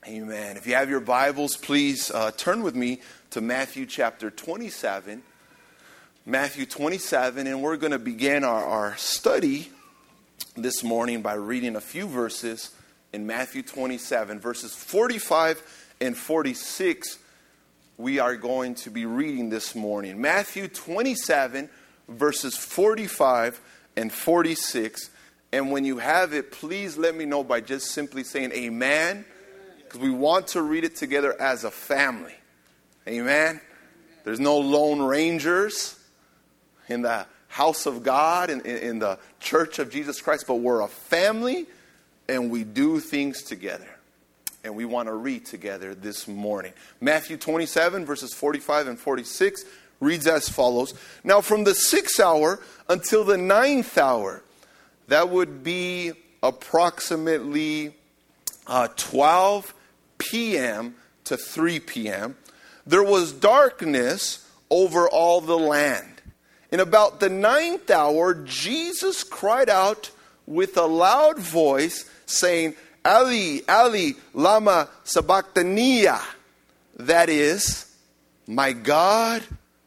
Amen. If you have your Bibles, please turn with me to Matthew chapter 27. Matthew 27, and we're going to begin our study this morning by reading a few verses in Matthew 27. Verses 45 and 46 we are going to be reading this morning. Matthew 27, verses 45 and 46. And when you have it, please let me know by just simply saying amen. Because we want to read it together as a family. Amen. There's no lone rangers in the house of God, in the church of Jesus Christ. But we're a family and we do things together. And we want to read together this morning. Matthew 27 verses 45 and 46 reads as follows. Now from the 6th hour until the 9th hour, that would be approximately 12 p.m. to 3 p.m., there was darkness over all the land. In about the 9th hour, Jesus cried out with a loud voice, saying, Ali, Ali, lama sabachthaniya. That is, my God,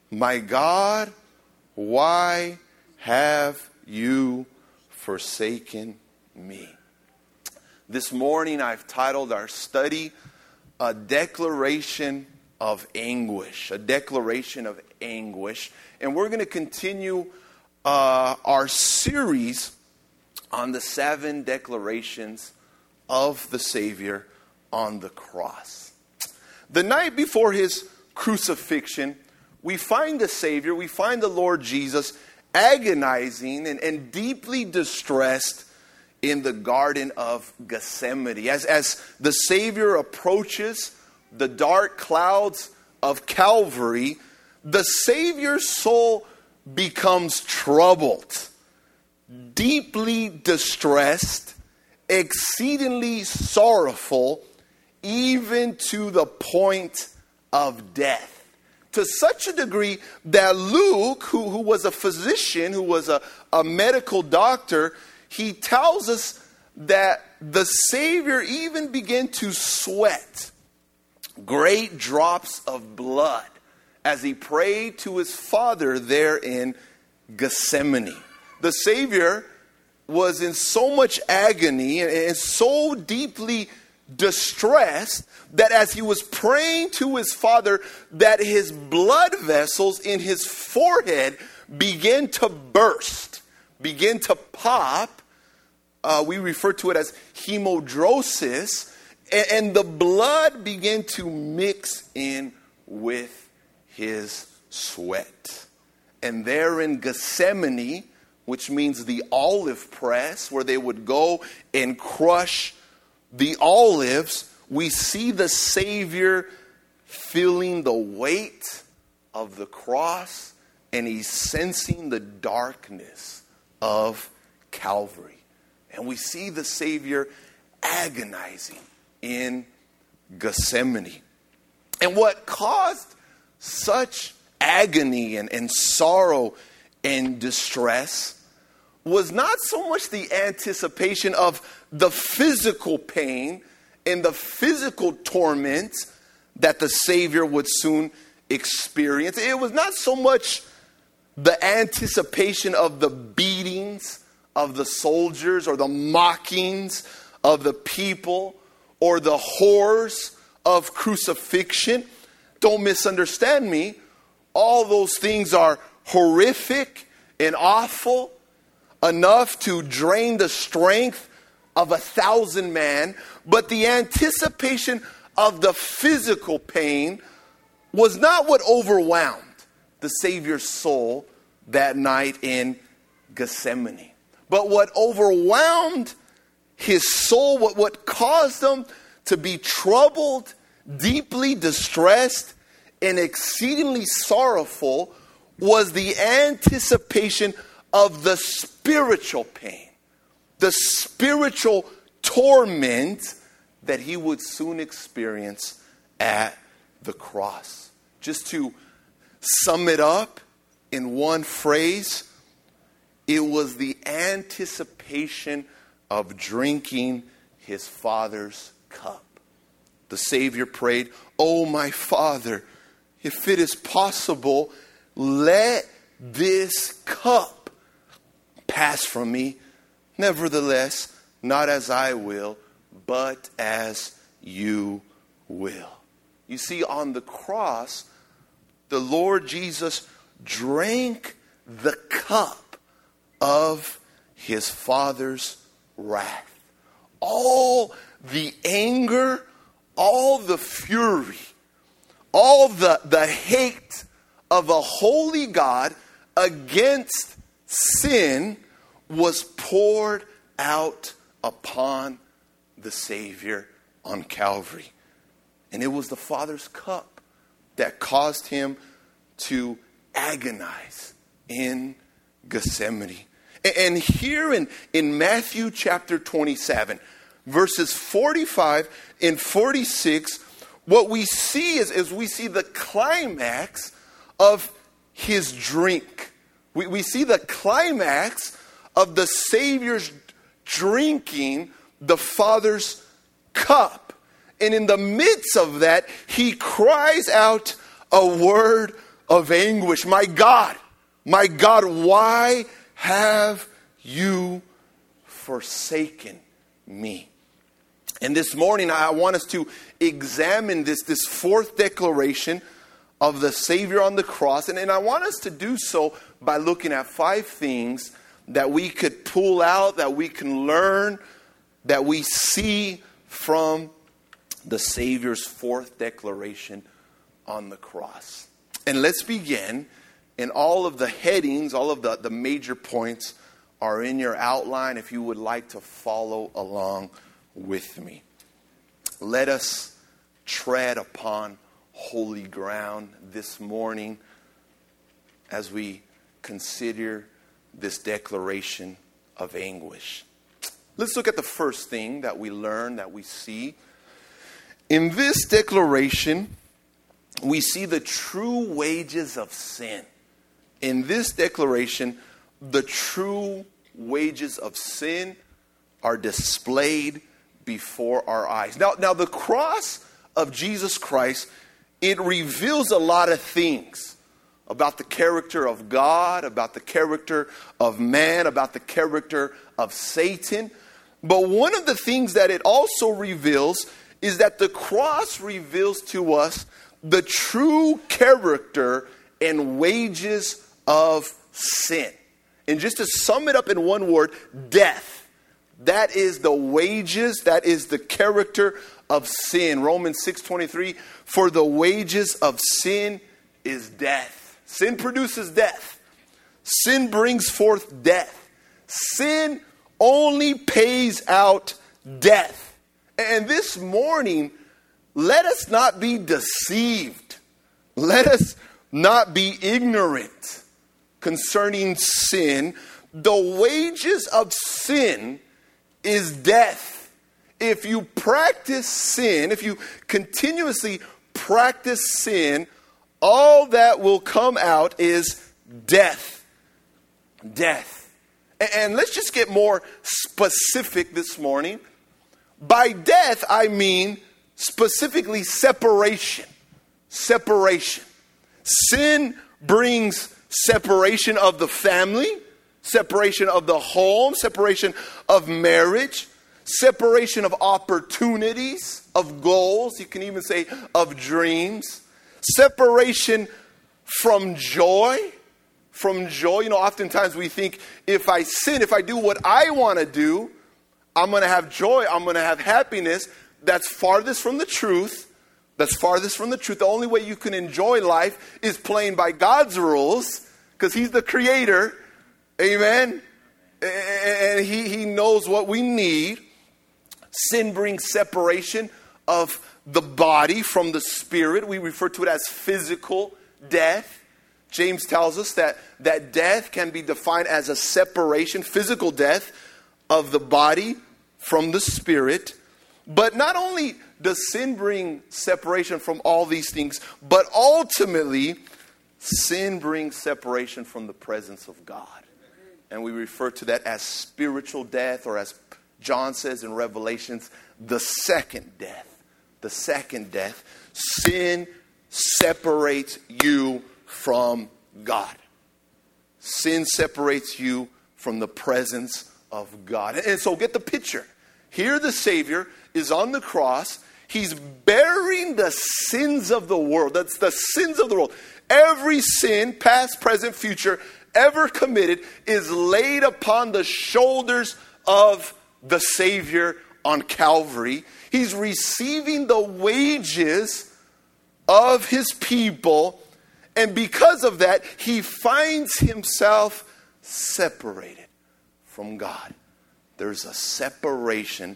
why have you forsaken me? This morning I've titled our study, A Declaration of Anguish. A Declaration of Anguish. And we're going to continue our series on the 7 declarations of the Savior on the cross. The night before his crucifixion, we find the Savior, we find the Lord Jesus agonizing and deeply distressed in the Garden of Gethsemane. As the Savior approaches the dark clouds of Calvary, the Savior's soul becomes troubled, deeply distressed, exceedingly sorrowful, even to the point of death. To such a degree that Luke, who was a physician, who was a medical doctor, he tells us that the Savior even began to sweat great drops of blood as he prayed to his Father there in Gethsemane. The Savior was in so much agony and so deeply distressed that as he was praying to his Father, that his blood vessels in his forehead began to burst, begin to pop. We refer to it as hemodrosis, and the blood began to mix in with his sweat. And there in Gethsemane, which means the olive press, where they would go and crush the olives, we see the Savior feeling the weight of the cross, and he's sensing the darkness of Calvary. And we see the Savior agonizing in Gethsemane. And what caused such agony and sorrow and distress was not so much the anticipation of the physical pain and the physical torment that the Savior would soon experience. It was not so much the anticipation of the beatings of the soldiers or the mockings of the people or the horrors of crucifixion. Don't misunderstand me. All those things are horrific and awful, enough to drain the strength of 1,000 men. But the anticipation of the physical pain was not what overwhelmed the Savior's soul that night in Gethsemane. But what overwhelmed his soul, what caused him to be troubled, deeply distressed, and exceedingly sorrowful was the anticipation of the spiritual pain, the spiritual torment that he would soon experience at the cross. Just to sum it up in one phrase, it was the anticipation of drinking his Father's cup. the Savior prayed, "Oh, my Father, if it is possible, let this cup pass from me. Nevertheless, not as I will, but as you will." You see, on the cross, the Lord Jesus drank the cup of his Father's wrath. All the anger, all the fury, all the hate of a holy God against sin was poured out upon the Savior on Calvary. And it was the Father's cup that caused him to agonize in Gethsemane. And here in Matthew chapter 27, verses 45 and 46, what we see is we see the climax of his drink. We see the climax of the Savior's drinking the Father's cup. And in the midst of that, he cries out a word of anguish. My God, why have you forsaken me?" And this morning, I want us to examine this fourth declaration of the Savior on the cross. And I want us to do so by looking at 5 things that we could pull out, that we can learn, that we see from the Savior's fourth declaration on the cross. And let's begin. And all of the headings, all of the major points are in your outline if you would like to follow along with me. Let us tread upon holy ground this morning as we consider this declaration of anguish. Let's look at the first thing that we learn, that we see. In this declaration, we see the true wages of sin. In this declaration, the true wages of sin are displayed before our eyes. Now the cross of Jesus Christ, it reveals a lot of things about the character of God, about the character of man, about the character of Satan. But one of the things that it also reveals is that the cross reveals to us the true character and wages of sin. And just to sum it up in one word, death. That is the wages, that is the character of sin. Romans 6:23, for the wages of sin is death. Sin produces death. Sin brings forth death. Sin only pays out death. And this morning, let us not be deceived. Let us not be ignorant concerning sin. The wages of sin is death. If you practice sin, if you continuously practice sin, all that will come out is death. Death. And let's just get more specific this morning. By death, I mean specifically separation. Separation. Sin brings separation of the family, separation of the home, separation of marriage, separation of opportunities, of goals, you can even say of dreams, separation from joy. From joy, oftentimes we think if I sin, if I do what I want to do, I'm going to have joy, I'm going to have happiness. That's farthest from the truth. That's farthest from the truth. The only way you can enjoy life is playing by God's rules, because He's the creator. Amen? And He knows what we need. Sin brings separation of the body from the spirit. We refer to it as physical death. James tells us that death can be defined as a separation, physical death of the body from the spirit. But not only does sin bring separation from all these things, but ultimately, sin brings separation from the presence of God. And we refer to that as spiritual death, or as John says in Revelations, the second death. the second death. Sin separates you from God. Sin separates you from the presence of God. And so get the picture. Here the Savior is on the cross. He's bearing the sins of the world. That's the sins of the world. Every sin, past, present, future, ever committed is laid upon the shoulders of the Savior on Calvary. He's receiving the wages of his people. And because of that, he finds himself separated from God. There's a separation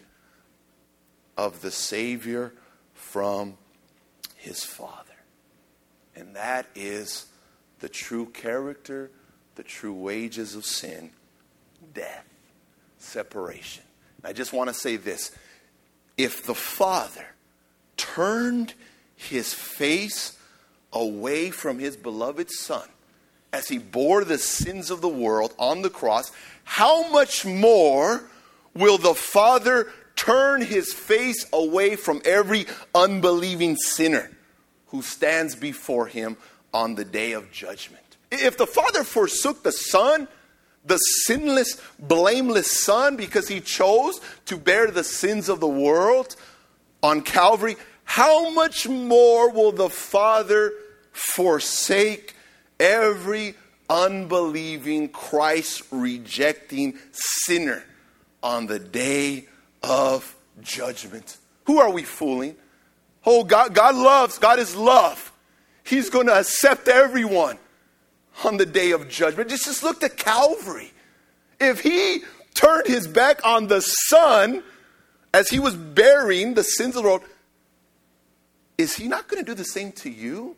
of the Savior from his Father. And that is the true character, the true wages of sin, death, separation. I just want to say this. If the Father turned his face away from his beloved Son as he bore the sins of the world on the cross, how much more will the Father turn his face away from every unbelieving sinner who stands before him on the day of judgment? If the Father forsook the Son, the sinless, blameless Son, because he chose to bear the sins of the world on Calvary, how much more will the Father forsake every unbelieving, Christ-rejecting sinner on the day of judgment? Who are we fooling? Oh, God loves. God is love. He's going to accept everyone on the day of judgment. Just look to Calvary. If he turned his back on the Son as he was bearing the sins of the world, is he not going to do the same to you,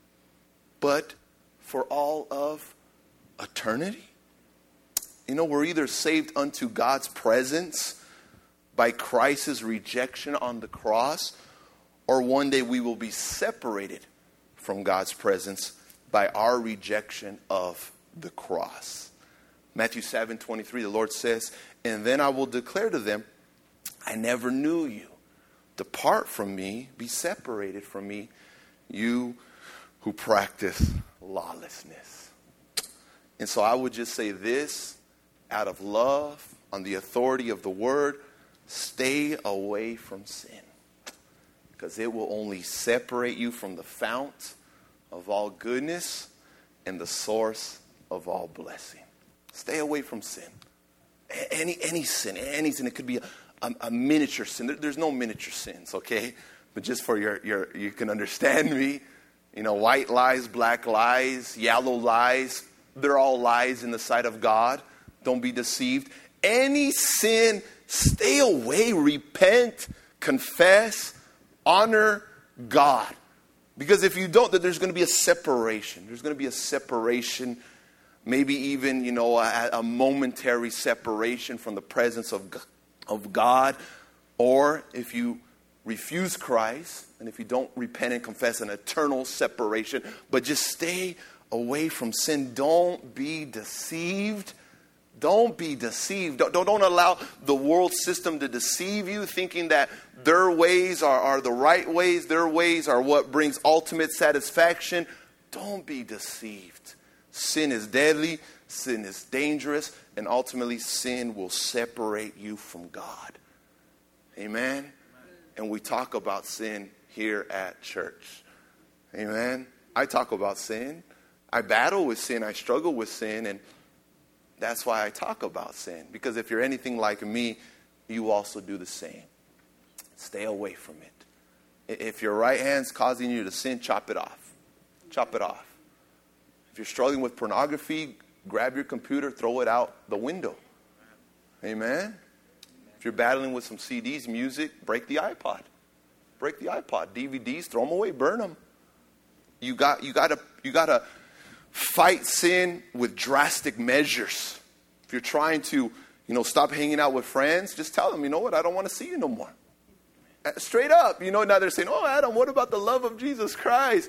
but for all of eternity? You know, we're either saved unto God's presence by Christ's rejection on the cross, or one day we will be separated from God's presence by our rejection of the cross. Matthew 7:23, the Lord says, "And then I will declare to them, I never knew you. Depart from me, be separated from me, you who practice lawlessness." And so I would just say this, out of love, on the authority of the word, stay away from sin. Because it will only separate you from the fount of all goodness and the source of all blessing. Stay away from sin. Any sin. It could be a miniature sin. There's no miniature sins, okay? But just for you can understand me. You know, white lies, black lies, yellow lies. They're all lies in the sight of God. Don't be deceived. Any sin, stay away, repent, confess, honor God. Because if you don't, then there's going to be a separation. There's going to be a separation, maybe even, you know, a momentary separation from the presence of God. Or if you refuse Christ, and if you don't repent and confess, an eternal separation. But just stay away from sin. Don't be deceived. Don't be deceived. Don't allow the world system to deceive you, thinking that their ways are the right ways. Their ways are what brings ultimate satisfaction. Don't be deceived. Sin is deadly. Sin is dangerous. And ultimately, sin will separate you from God. Amen? And we talk about sin here at church. Amen? I talk about sin. I battle with sin. I struggle with sin. And that's why I talk about sin. Because if you're anything like me, you also do the same. Stay away from it. If your right hand's causing you to sin, chop it off. Chop it off. If you're struggling with pornography, grab your computer, throw it out the window. Amen? If you're battling with some CDs, music, break the iPod. Break the iPod. DVDs, throw them away, burn them. You gotta fight sin with drastic measures. If you're trying to, stop hanging out with friends, just tell them, you know what, I don't want to see you no more. Straight up, now they're saying, oh, Adam, what about the love of Jesus Christ?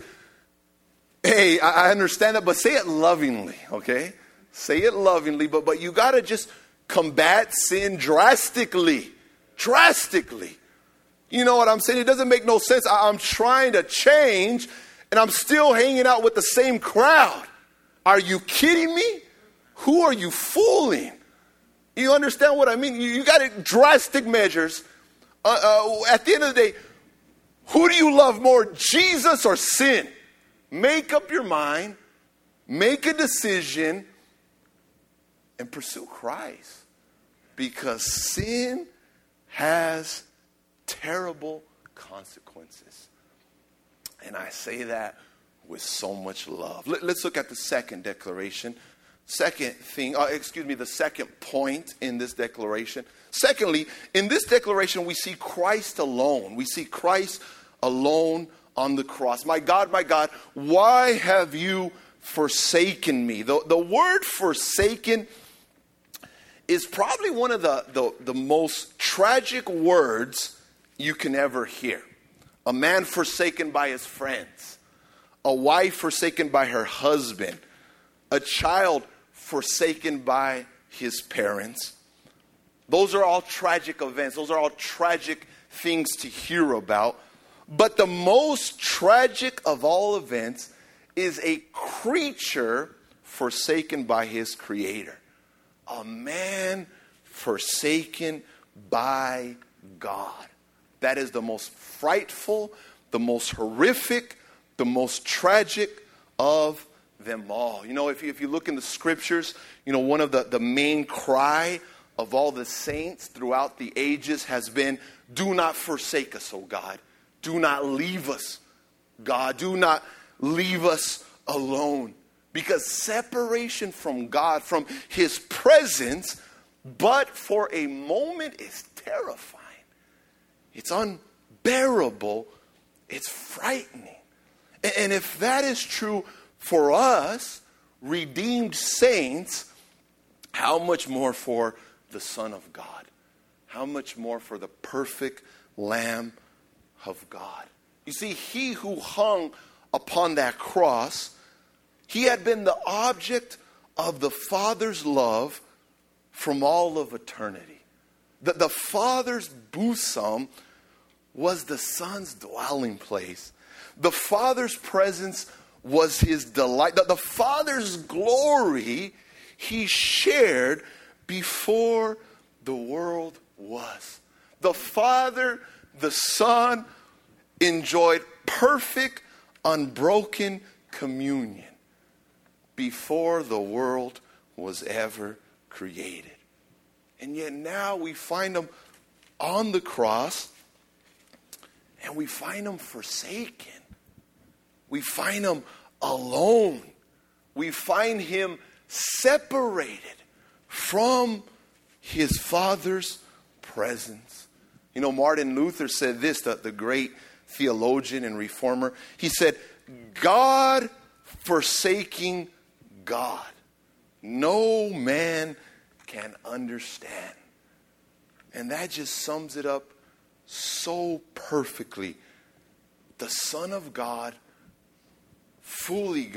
Hey, I understand that, but say it lovingly, okay? Say it lovingly, but you got to just combat sin drastically. Drastically. You know what I'm saying? It doesn't make no sense. I'm trying to change, and I'm still hanging out with the same crowd. Are you kidding me? Who are you fooling? You understand what I mean? You got drastic measures. At the end of the day, who do you love more, Jesus or sin? Make up your mind, make a decision, and pursue Christ. Because sin has terrible consequences. And I say that with so much love. Let's look at the second declaration. The second point in this declaration. Secondly, in this declaration, we see Christ alone. We see Christ alone on the cross. My God, why have you forsaken me? The word forsaken is probably one of the most tragic words you can ever hear. A man forsaken by his friends. A wife forsaken by her husband. A child forsaken by his parents. Those are all tragic events. Those are all tragic things to hear about. But the most tragic of all events is a creature forsaken by his creator. A man forsaken by God. That is the most frightful, the most horrific, the most tragic of them all. You know, if you look in the scriptures, you know, one of the main cry of all the saints throughout the ages has been, do not forsake us, O God. Do not leave us, God. Do not leave us alone. Because separation from God, from his presence, but for a moment is terrifying. It's unbearable. It's frightening. And if that is true for us, redeemed saints, how much more for the Son of God? How much more for the perfect Lamb of God? You see, he who hung upon that cross, he had been the object of the Father's love from all of eternity. The Father's bosom was the Son's dwelling place. The Father's presence was his delight. The Father's glory he shared before the world was. The Father, the Son enjoyed perfect, unbroken communion before the world was ever created. And yet now we find him on the cross, and we find him forsaken. We find him alone. We find him separated from his Father's presence. You know, Martin Luther said this, the great theologian and reformer. He said, God forsaking God, no man can understand. And that just sums it up so perfectly. The Son of God, fully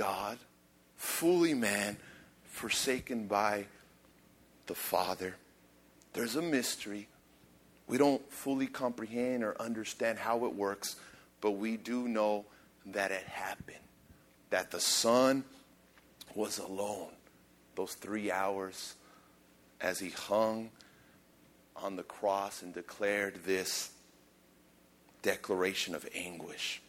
man, forsaken by the Father. There's a mystery. We don't fully comprehend or understand how it works, but we do know that it happened. That the Son was alone those 3 hours as he hung on the cross and declared this declaration of anguish.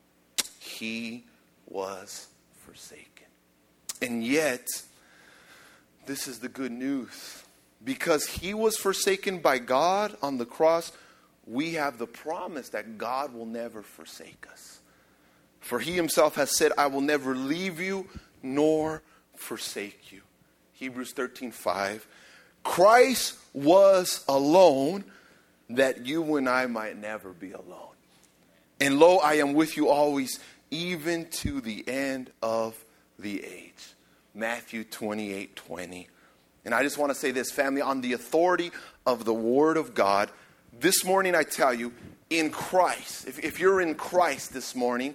He was forsaken. And yet, this is the good news. Because he was forsaken by God on the cross, we have the promise that God will never forsake us. For he himself has said, I will never leave you nor forsake you. Hebrews 13:5. Christ was alone that you and I might never be alone. And lo, I am with you always, even to the end of the age. Matthew 28:20. And I just want to say this, family, on the authority of the Word of God, this morning I tell you, in Christ, if you're in Christ this morning,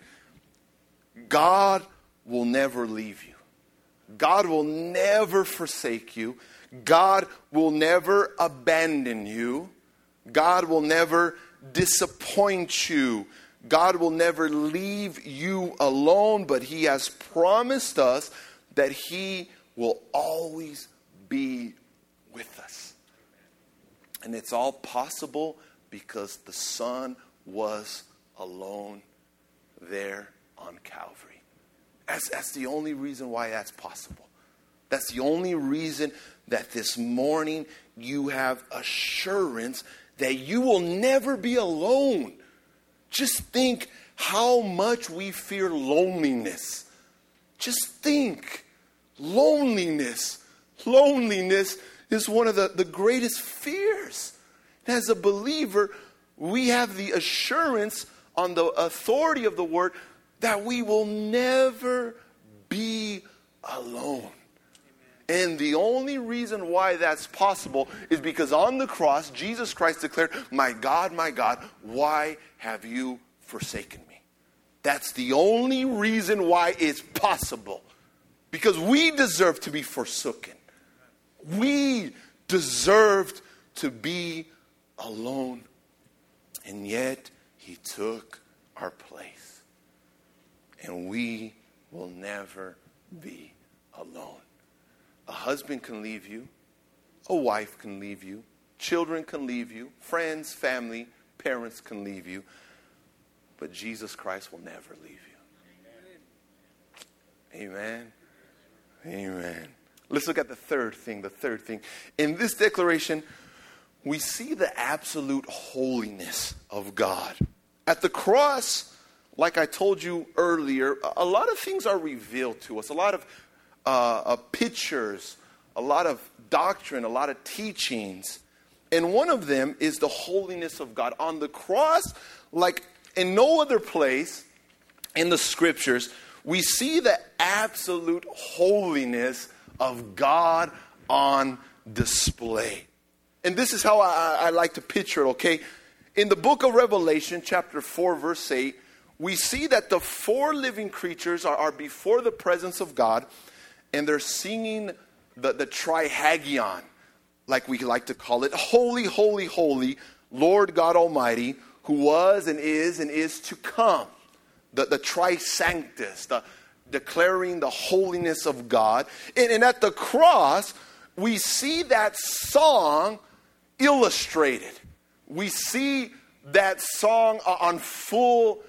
God will never leave you. God will never forsake you. God will never abandon you. God will never disappoint you. God will never leave you alone, but He has promised us that He will always be with us. And it's all possible because the Son was alone there on Calvary. That's the only reason why that's possible. That's the only reason that this morning you have assurance that you will never be alone. Just think how much we fear loneliness. Just think. Loneliness. Loneliness is one of the greatest fears. As a believer, we have the assurance on the authority of the Word that we will never be alone. And the only reason why that's possible is because on the cross, Jesus Christ declared, my God, why have you forsaken me? That's the only reason why it's possible. Because we deserve to be forsaken. We deserved to be alone. And yet, He took our place. And we will never be alone. A husband can leave you. A wife can leave you. Children can leave you. Friends, family, parents can leave you. But Jesus Christ will never leave you. Amen. Amen. Let's look at the third thing. In this declaration, we see the absolute holiness of God. At the cross, like I told you earlier, a lot of things are revealed to us. A lot of pictures, a lot of doctrine, a lot of teachings. And one of them is the holiness of God. On the cross, like in no other place in the scriptures, we see the absolute holiness of God on display. And this is how I like to picture it, okay? In the book of Revelation, chapter 4, verse 8, we see that the four living creatures are before the presence of God, and they're singing the trihagion, like we like to call it. Holy, holy, holy, Lord God Almighty, who was and is to come. The trisanctus, declaring the holiness of God. And at the cross, we see that song illustrated. We see that song on full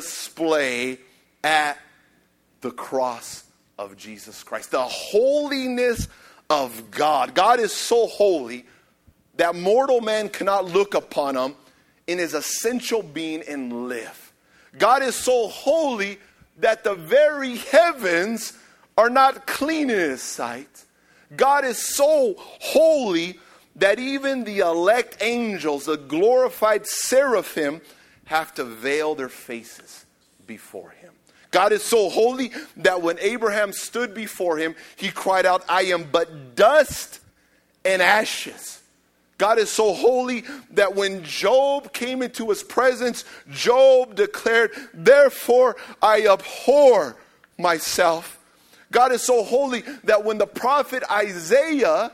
display at the cross of Jesus Christ. The holiness of God. God is so holy that mortal man cannot look upon Him in His essential being and live. God is so holy that the very heavens are not clean in His sight. God is so holy that even the elect angels, the glorified seraphim, have to veil their faces before Him. God is so holy that when Abraham stood before Him, he cried out, I am but dust and ashes. God is so holy that when Job came into His presence, Job declared, therefore I abhor myself. God is so holy that when the prophet Isaiah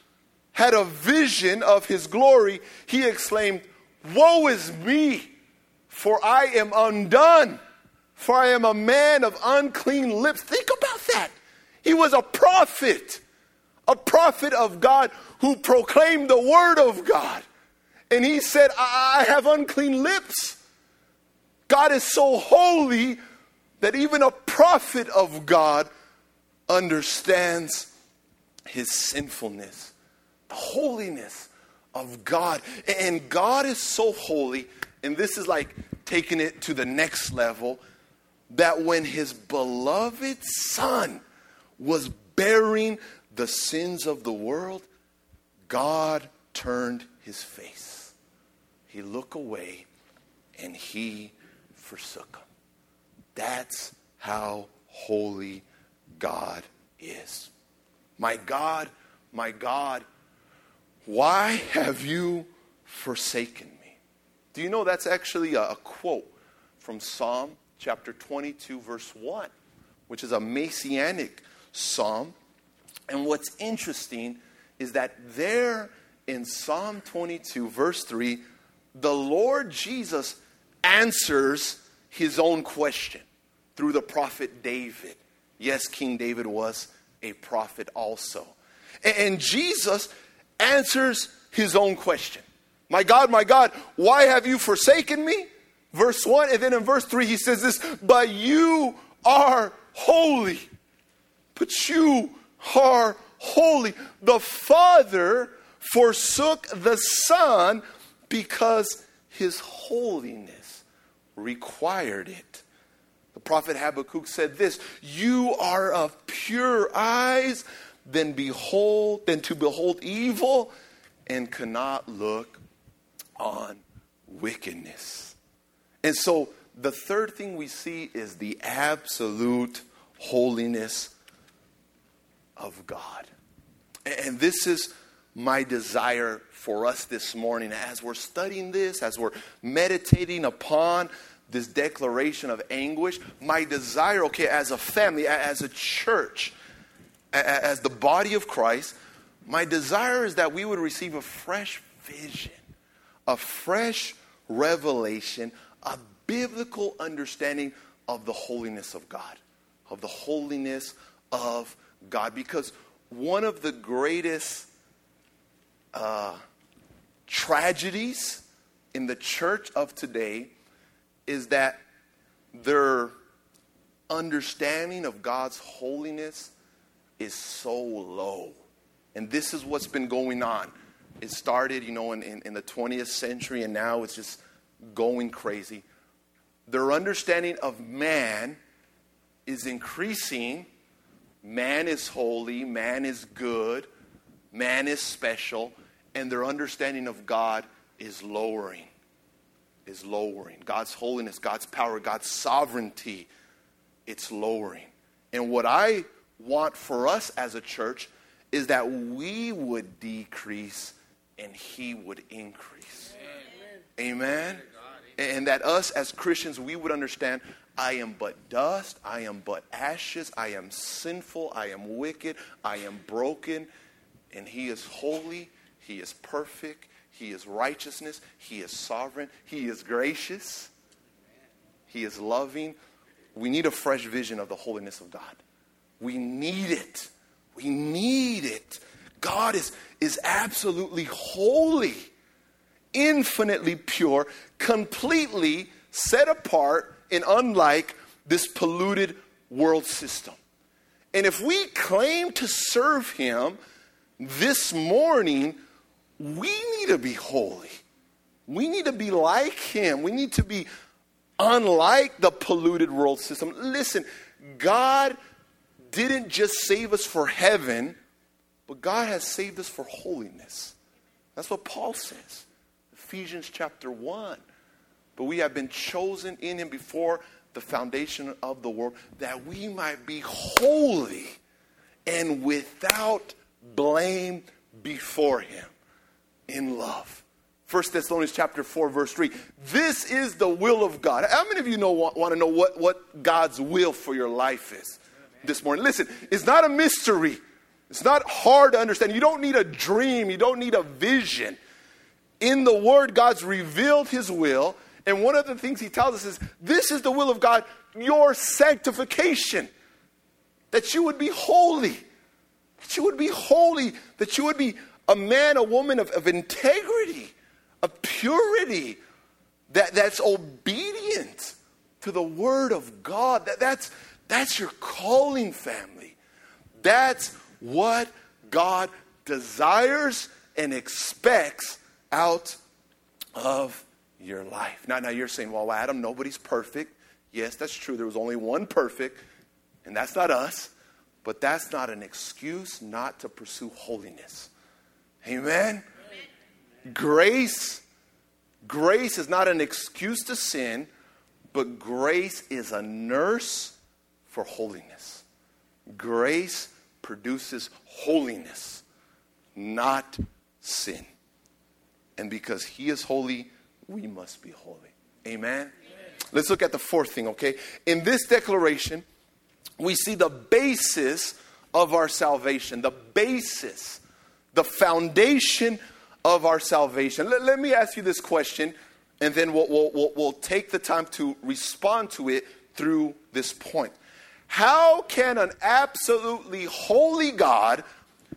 had a vision of His glory, he exclaimed, woe is me, for I am undone, for I am a man of unclean lips. Think about that. He was a prophet of God who proclaimed the word of God. And he said, I have unclean lips. God is so holy that even a prophet of God understands his sinfulness, the holiness of God. And God is so holy, and this is like taking it to the next level, that when His beloved Son was bearing the sins of the world, God turned His face. He looked away and He forsook Him. That's how holy God is. My God, why have you forsaken me? Do you know that's actually a quote from Psalm chapter 22, verse 1, which is a messianic psalm. And what's interesting is that there in Psalm 22, verse 3, the Lord Jesus answers his own question through the prophet David. Yes, King David was a prophet also. And Jesus answers his own question. My God, why have you forsaken me? Verse 1, and then in verse 3 he says this, but you are holy. But you are holy. The Father forsook the Son because his holiness required it. The prophet Habakkuk said this, you are of pure eyes than to behold evil, and cannot look on wickedness. And so the third thing we see is the absolute holiness of God. And this is my desire for us this morning as we're studying this, as we're meditating upon this declaration of anguish. My desire, as a family, as a church, as the body of Christ, my desire is that we would receive a fresh vision, a fresh revelation, a biblical understanding of the holiness of God, of the holiness of God. Because one of the greatest tragedies in the church of today is that their understanding of God's holiness is so low. And this is what's been going on. It started, in the 20th century, and now it's just going crazy. Their understanding of man is increasing. Man is holy, man is good, man is special, and their understanding of God is lowering. God's holiness, God's power, God's sovereignty, it's lowering. And what I want for us as a church is that we would decrease and he would increase. Amen. And that us as Christians, we would understand, I am but dust, I am but ashes, I am sinful, I am wicked, I am broken, and he is holy, he is perfect, he is righteousness, he is sovereign, he is gracious, he is loving. We need a fresh vision of the holiness of God. We need it. We need it. God is absolutely holy, infinitely pure, completely set apart and unlike this polluted world system. And if we claim to serve him this morning, we need to be holy. We need to be like him. We need to be unlike the polluted world system. Listen, God didn't just save us for heaven, but God has saved us for holiness. That's what Paul says. Ephesians chapter 1. But we have been chosen in him before the foundation of the world, that we might be holy and without blame before him in love. 1 Thessalonians chapter 4, verse 3. This is the will of God. How many of you want to know what God's will for your life is this morning? Listen, it's not a mystery. It's not hard to understand. You don't need a dream. You don't need a vision. In the Word, God's revealed his will. And one of the things he tells us is, this is the will of God, your sanctification. That you would be holy. That you would be holy. That you would be a man, a woman of integrity, of purity. That's obedient to the Word of God. That's your calling, family. That's what God desires and expects out of your life. Now you're saying, well, Adam, nobody's perfect. Yes, that's true. There was only one perfect, and that's not us. But that's not an excuse not to pursue holiness. Amen? Grace is not an excuse to sin, but grace is a nurse for holiness. Grace produces holiness, not sin. And because he is holy, we must be holy. Amen? Let's look at the fourth thing, okay? In this declaration, we see the basis of our salvation. The basis, the foundation of our salvation. Let me ask you this question. And then we'll take the time to respond to it through this point. How can an absolutely holy God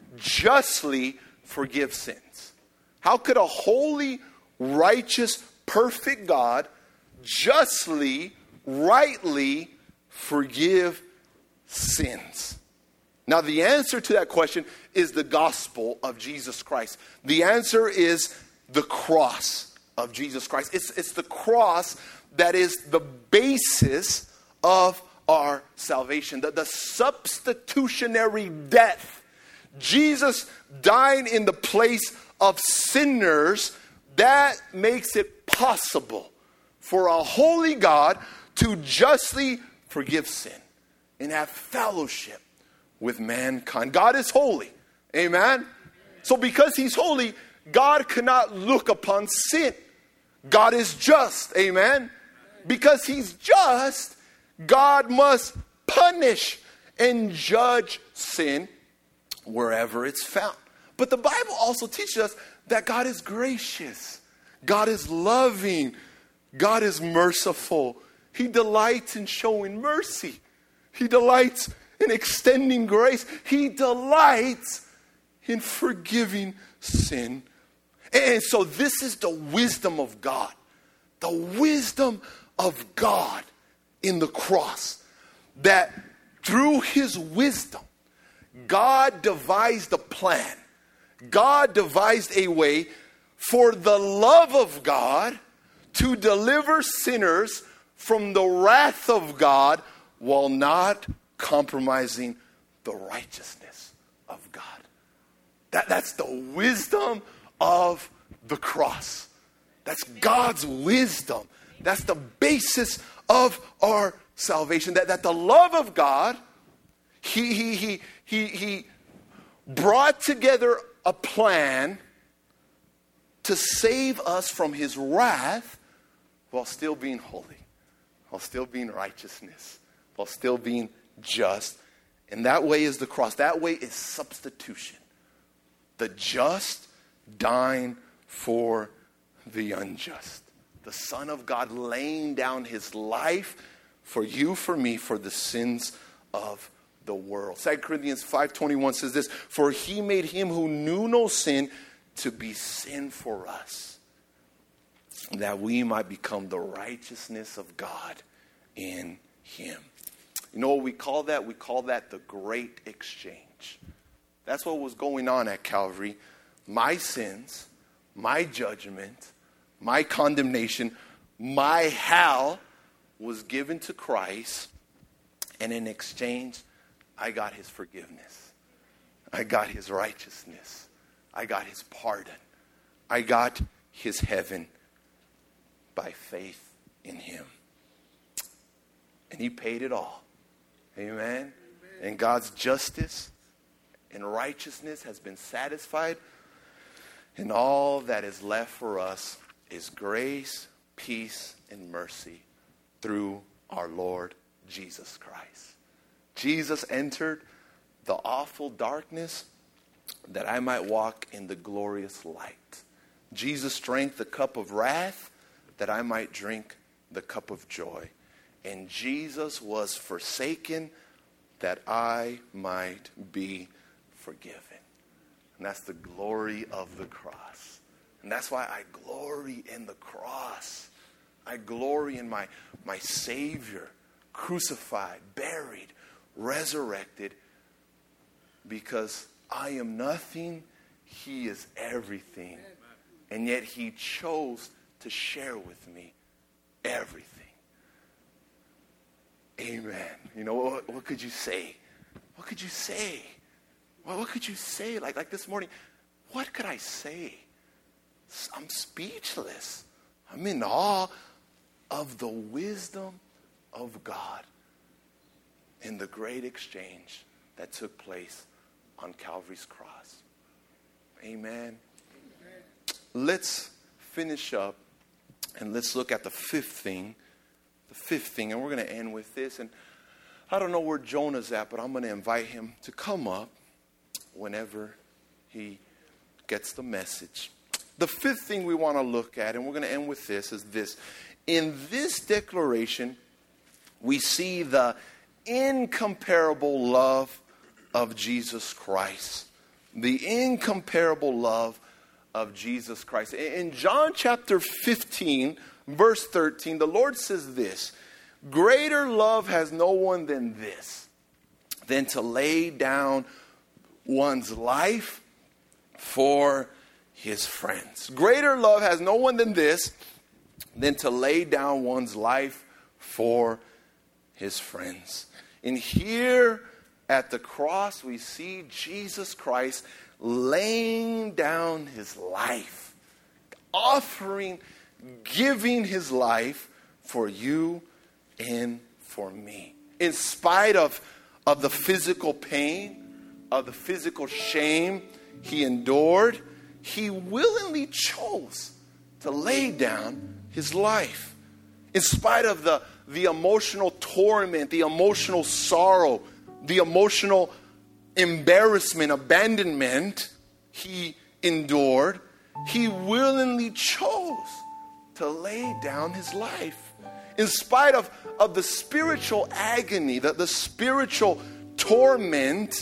justly forgive sins? How could a holy, righteous, perfect God justly, rightly forgive sins? Now, the answer to that question is the gospel of Jesus Christ. The answer is the cross of Jesus Christ. It's the cross that is the basis of our salvation. The substitutionary death. Jesus dying in the place of sinners, that makes it possible for a holy God to justly forgive sin and have fellowship with mankind. God is holy. Amen? So because he's holy, God cannot look upon sin. God is just. Amen? Because he's just, God must punish and judge sin wherever it's found. But the Bible also teaches us that God is gracious. God is loving. God is merciful. He delights in showing mercy. He delights in extending grace. He delights in forgiving sin. And so this is the wisdom of God. The wisdom of God in the cross. That through his wisdom, God devised a plan. God devised a way for the love of God to deliver sinners from the wrath of God while not compromising the righteousness of God. That's the wisdom of the cross. That's God's wisdom. That's the basis of our salvation. That the love of God, He brought together a plan to save us from his wrath while still being holy, while still being righteousness, while still being just. And that way is the cross. That way is substitution. The just dying for the unjust. The Son of God laying down his life for you, for me, for the sins of the world. 2 Corinthians 5:21 says this, for he made him who knew no sin to be sin for us, that we might become the righteousness of God in him. You know what we call that? We call that the great exchange. That's what was going on at Calvary. My sins, my judgment, my condemnation, my hell was given to Christ, and in exchange, I got his forgiveness. I got his righteousness. I got his pardon. I got his heaven by faith in him. And he paid it all. Amen. And God's justice and righteousness has been satisfied. And all that is left for us is grace, peace, and mercy through our Lord Jesus Christ. Jesus entered the awful darkness that I might walk in the glorious light. Jesus drank the cup of wrath that I might drink the cup of joy. And Jesus was forsaken that I might be forgiven. And that's the glory of the cross. And that's why I glory in the cross. I glory in my Savior, crucified, buried, resurrected, because I am nothing, he is everything. And yet he chose to share with me everything. Amen. You know, what could you say? What could you say? What could you say? Like this morning, what could I say? I'm speechless. I'm in awe of the wisdom of God in the great exchange that took place on Calvary's cross. Amen. Let's finish up and let's look at the fifth thing. The fifth thing, and we're going to end with this. And I don't know where Jonah's at, but I'm going to invite him to come up whenever he gets the message. The fifth thing we want to look at, and we're going to end with this, is this. In this declaration, we see the incomparable love of Jesus Christ. The incomparable love of Jesus Christ. In John chapter 15, verse 13, the Lord says this, greater love has no one than this, than to lay down one's life for his friends. Greater love has no one than this, than to lay down one's life for his friends. And here at the cross, we see Jesus Christ laying down his life, offering, giving his life for you and for me. In spite of the physical pain, of the physical shame he endured, he willingly chose to lay down his life. In spite of the emotional torment, the emotional sorrow, the emotional embarrassment, abandonment he endured, he willingly chose to lay down his life. In spite of the spiritual agony, the spiritual torment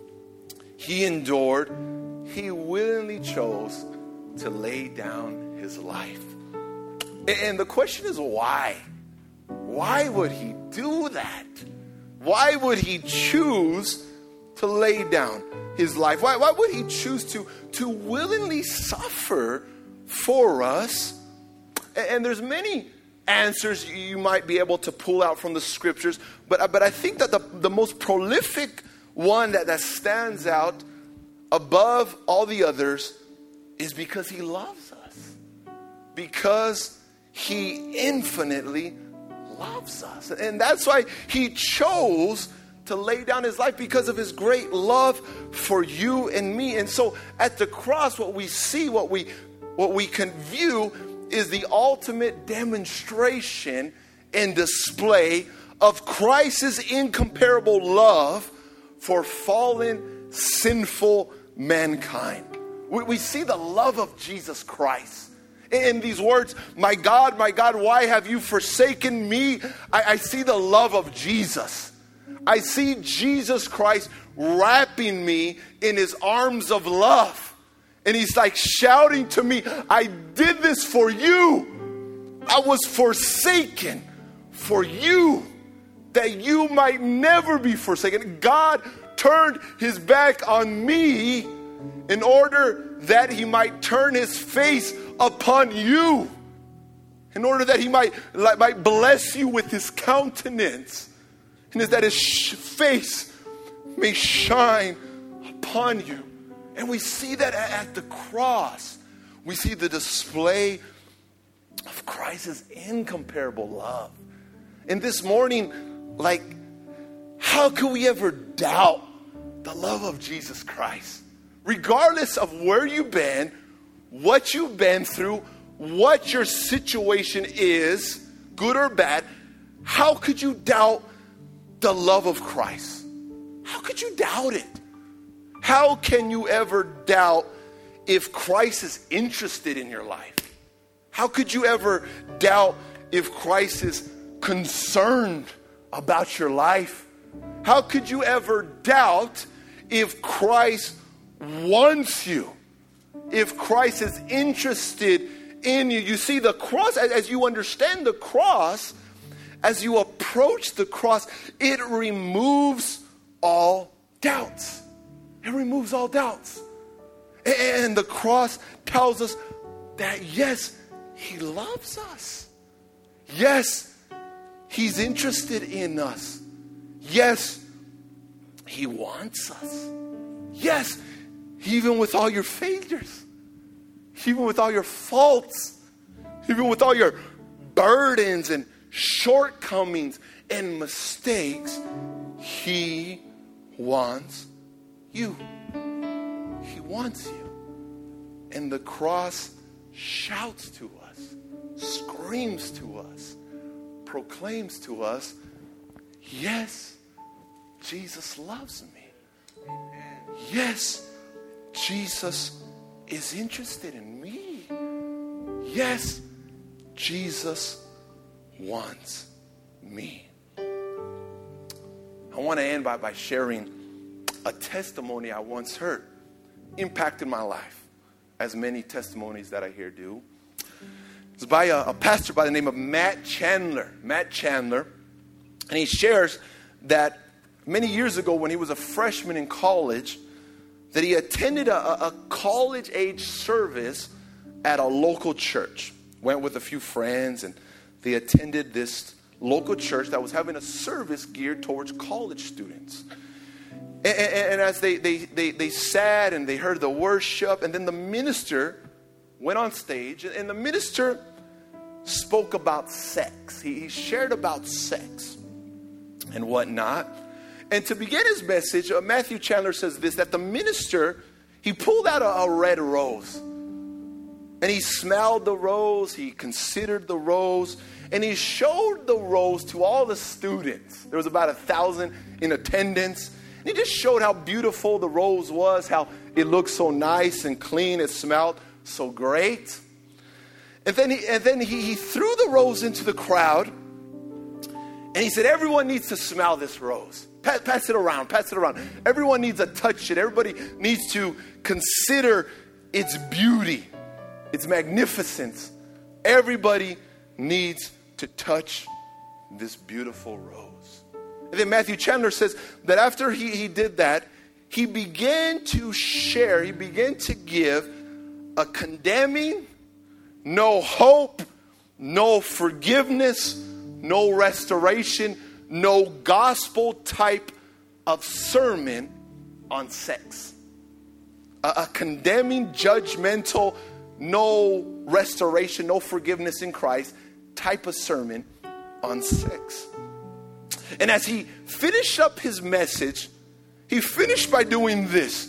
he endured, he willingly chose to lay down his life. And the question is why? Why would he do that? Why would he choose to lay down his life? Why would he choose to willingly suffer for us? And there's many answers you might be able to pull out from the scriptures, but I think that the most prolific one that stands out above all the others is because he loves us. Because he infinitely loves us. And that's why he chose to lay down his life, because of his great love for you and me. And so at the cross, what we see, what we can view is the ultimate demonstration and display of Christ's incomparable love for fallen, sinful mankind. We see the love of Jesus Christ in these words, my God, why have you forsaken me? I see the love of Jesus. I see Jesus Christ wrapping me in his arms of love. And he's like shouting to me, I did this for you. I was forsaken for you, that you might never be forsaken. God turned his back on me in order that he might turn his face upon you, in order that he might bless you with his countenance, and that his face may shine upon you. And we see that at the cross. We see the display of Christ's incomparable love. And this morning, how could we ever doubt the love of Jesus Christ? Regardless of where you've been, what you've been through, what your situation is, good or bad, how could you doubt the love of Christ? How could you doubt it? How can you ever doubt if Christ is interested in your life? How could you ever doubt if Christ is concerned about your life? How could you ever doubt if Christ wants you? If Christ is interested in you? You see, the cross, as you understand the cross, as you approach the cross, it removes all doubts. It removes all doubts. And the cross tells us that, yes, he loves us. Yes, he's interested in us. Yes, he wants us. Yes, even with all your failures, even with all your faults, even with all your burdens and shortcomings and mistakes, he wants you. He wants you. And the cross shouts to us, screams to us, proclaims to us, yes, Jesus loves me. Yes, Jesus is interested in me. yes, Jesus wants me. I want to end by sharing a testimony I once heard. Impacted my life, as many testimonies that I hear do. It's by a pastor by the name of Matt Chandler. Matt Chandler. And he shares that many years ago when he was a freshman in college, that he attended a college-age service at a local church. Went with a few friends, and they attended this local church that was having a service geared towards college students. And as they sat and they heard the worship, and then the minister went on stage, and the minister spoke about sex. He shared about sex and whatnot. And to begin his message, Matthew Chandler says this, that the minister, he pulled out a red rose. And he smelled the rose, he considered the rose, and he showed the rose to all the students. There was about 1,000 in attendance. And he just showed how beautiful the rose was, how it looked so nice and clean, it smelled so great. And then he threw the rose into the crowd, and he said, everyone needs to smell this rose. Pass it around, pass it around. Everyone needs to touch it. Everybody needs to consider its beauty, its magnificence. Everybody needs to touch this beautiful rose. And then Matthew Chandler says that after he did that, he began to share, he began to give a condemning, no hope, no forgiveness, no restoration, no gospel type of sermon on sex. A condemning, judgmental, no restoration, no forgiveness in Christ type of sermon on sex. And as he finished up his message, he finished by doing this.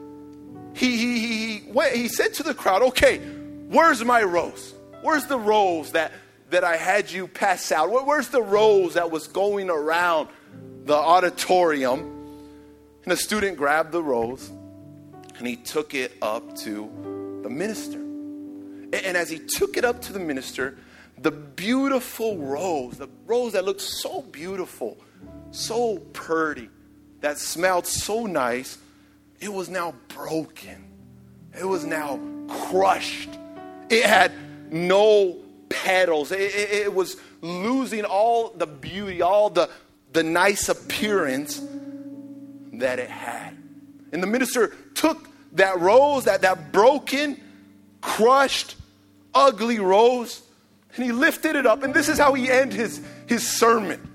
He said to the crowd, okay, where's my rose? Where's the rose that I had you pass out? Where's the rose that was going around the auditorium? And the student grabbed the rose and he took it up to the minister. And as he took it up to the minister, the beautiful rose, the rose that looked so beautiful, so pretty, that smelled so nice, it was now broken. It was now crushed. It had no petals. It was losing all the beauty, all the nice appearance that it had. And the minister took that rose, that broken, crushed, ugly rose, and he lifted it up. And this is how he ended his sermon.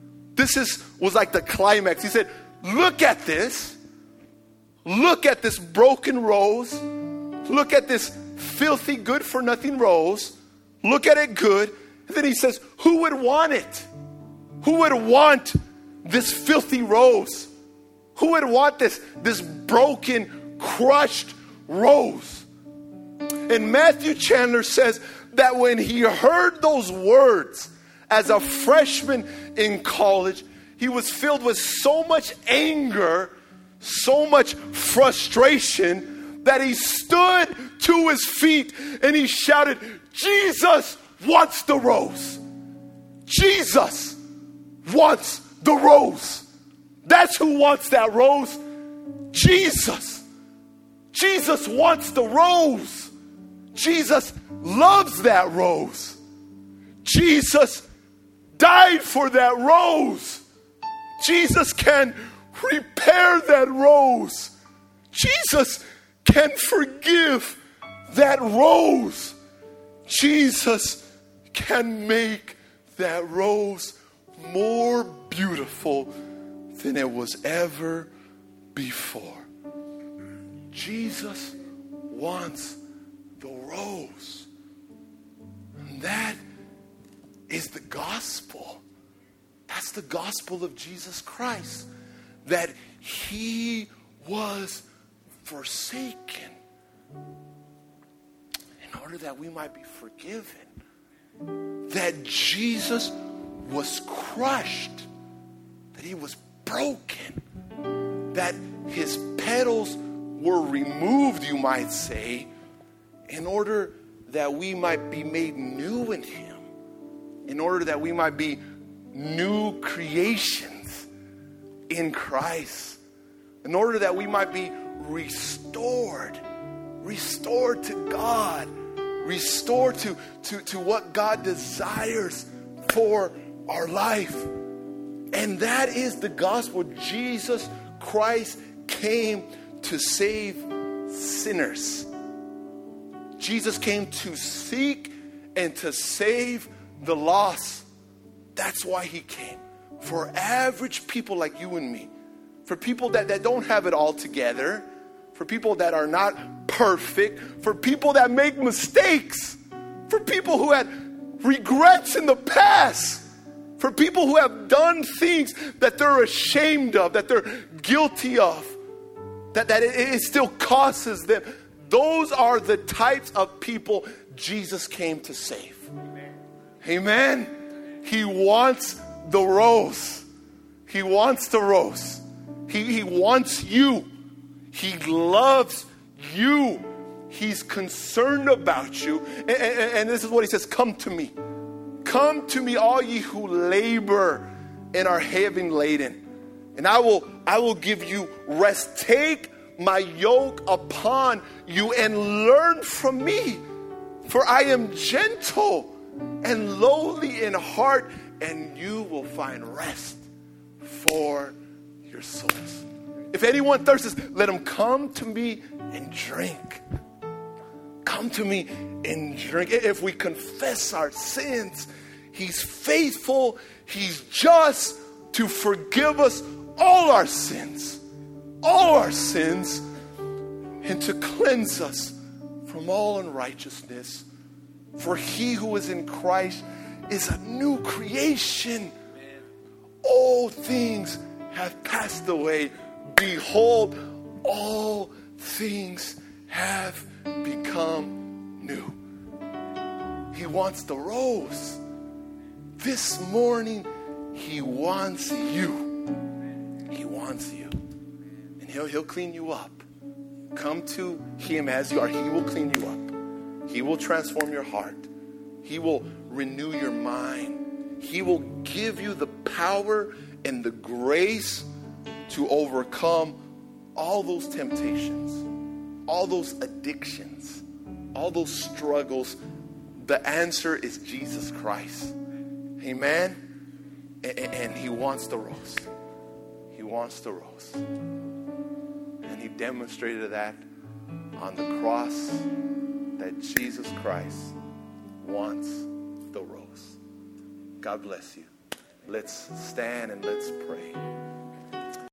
Was like the climax. He said, look at this. Look at this broken rose. Look at this filthy, good-for-nothing rose. Look at it good. And then he says, who would want it? Who would want this filthy rose? Who would want this broken, crushed rose? And Matthew Chandler says that when he heard those words as a freshman in college, he was filled with so much anger, so much frustration, that he stood to his feet and he shouted, Jesus wants the rose. Jesus wants the rose. That's who wants that rose. Jesus. Jesus wants the rose. Jesus loves that rose. Jesus died for that rose. Jesus can repair that rose. Jesus can forgive that rose. Jesus can make that rose more beautiful than it was ever before. Jesus wants the rose. And that is the gospel. That's the gospel of Jesus Christ. That he was forsaken in order that we might be forgiven. That Jesus was crushed. That he was broken. That his petals were removed, you might say, in order that we might be made new in him, in order that we might be new creations in Christ, in order that we might be restored to God, restored to what God desires for our life. And that is the gospel. Jesus Christ came to save sinners. Jesus came to seek and to save the lost. That's why he came. For average people like you and me. For people that don't have it all together. For people that are not perfect. For people that make mistakes. For people who had regrets in the past. For people who have done things that they're ashamed of, that they're guilty of, that it still causes them. Those are the types of people Jesus came to save. Amen. He wants the rose. He wants the rose. He wants you. He loves you. He's concerned about you. And this is what he says, come to me. Come to me, all ye who labor and are heavy laden, and I will give you rest. Take my yoke upon you and learn from me, for I am gentle and lowly in heart, and you will find rest for your souls. If anyone thirsts, let him come to me and drink. Come to me and drink. If we confess our sins, he's faithful, he's just to forgive us all our sins, and to cleanse us from all unrighteousness. For he who is in Christ is a new creation. All things have passed away. Behold, all things have become new. He wants the rose. This morning, he wants you. He wants you. And he'll clean you up. Come to him as you are. He will clean you up. He will transform your heart. He will renew your mind. He will give you the power and the grace to overcome all those temptations, all those addictions, all those struggles. The answer is Jesus Christ. Amen? And he wants the rose. He wants the rose. And he demonstrated that on the cross, that Jesus Christ wants the rose. God bless you. Let's stand and let's pray.